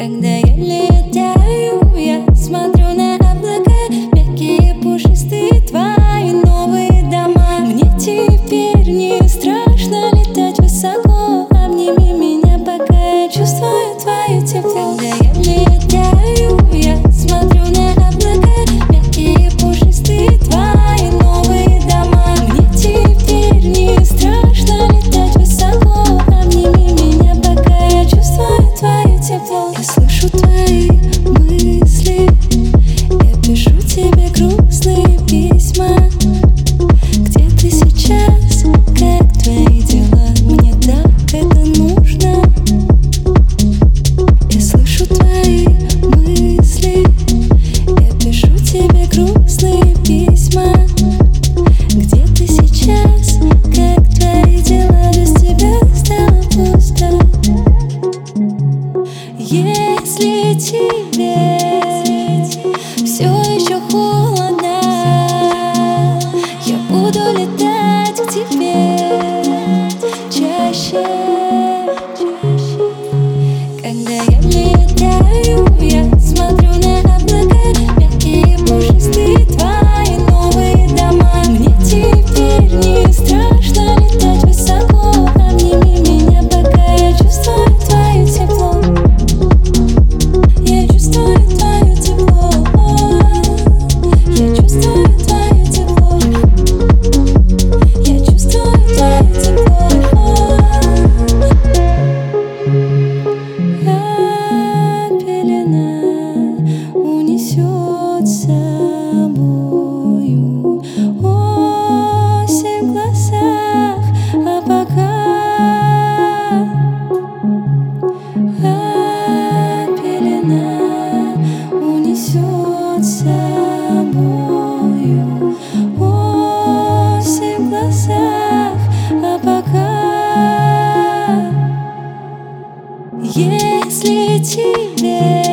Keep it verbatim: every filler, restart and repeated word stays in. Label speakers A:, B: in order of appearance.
A: Когда я летаю, я смотрю на облака, мягкие, пушистые твои новые дома. Мне теперь не страшно летать высоко. Обними меня, пока я чувствую твое тепло. Когда я летаю, я смотрю на облака, мягкие, пушистые твои новые дома. Мне теперь не страшно летать высоко. Обними меня, пока я чувствую твое тепло. Я слышу твои мысли, я пишу тебе грустные письма. Где ты сейчас? Как твои дела? Мне так это нужно. Я слышу твои мысли, я пишу тебе грустные письма. Где ты сейчас? Как твои дела? Без тебя стало пусто. Если тебе все еще холодно, я буду летать к тебе чаще. Когда я летаю, я смотрю на облака, мягкие, пушистые твои новые дома. Мне теперь не страшно летать высоко. Обними меня, пока я чувствую твое тепло. Я чувствую твое тепло. Я чувствую твое тепло. Я чувствую твое тепло. А пелена унесет с собою осень в глазах, а пока а пелена унесет с собою осень в глазах, а пока. Если тебе